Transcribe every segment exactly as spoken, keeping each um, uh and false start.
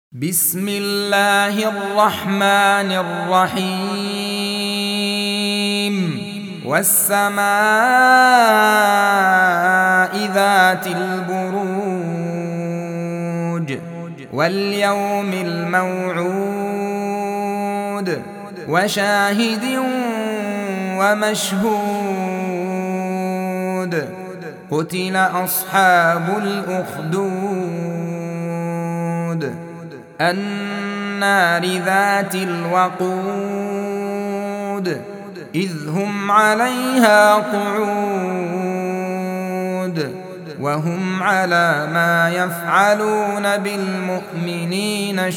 بسم الله الرحمن الرحيم والسماء ذات البروج واليوم الموعود وشاهد ومشهود قتل أصحاب الأخدود النار ذات الوقود إذ هم عليها قعود وهم على ما يفعلون بالمؤمنين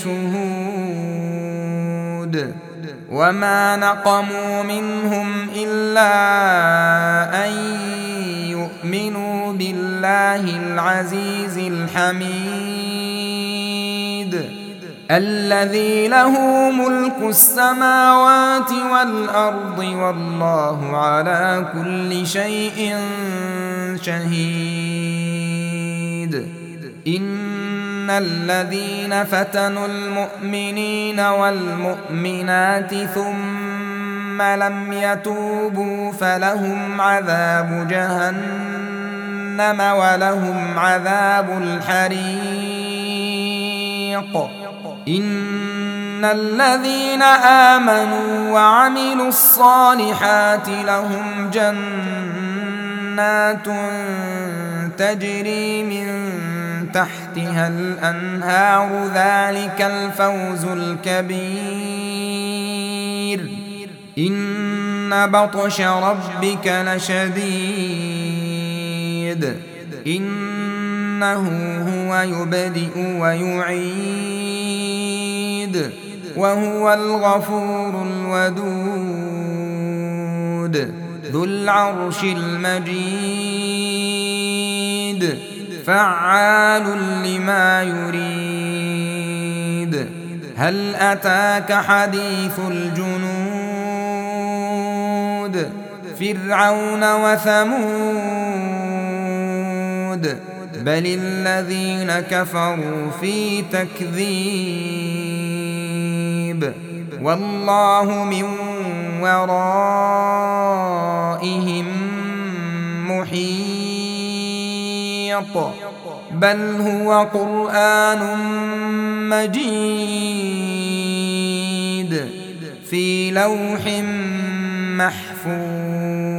شهود وما نقموا منهم إلا أن يؤمنوا بالله العزيز الحميد الذي له ملك السماوات والأرض والله على كل شيء شهيد إن الذين فتنوا المؤمنين والمؤمنات ثم لم يتوبوا فلهم عذاب جهنم ولهم عذاب الحريق إن الذين آمنوا وعملوا الصالحات لهم جنات تجري من تحتها الأنهار ذلك الفوز الكبير إن بطش ربك لشديد إنه هو يبدئ ويعيد وهو الغفور الودود ذو العرش المجيد فعال لما يريد هل أتاك حديث الجنود فرعون وثمود بل الذين كفروا في تكذيب والله من ورائهم محيط بل هو قرآن مجيد في لوح محفوظ.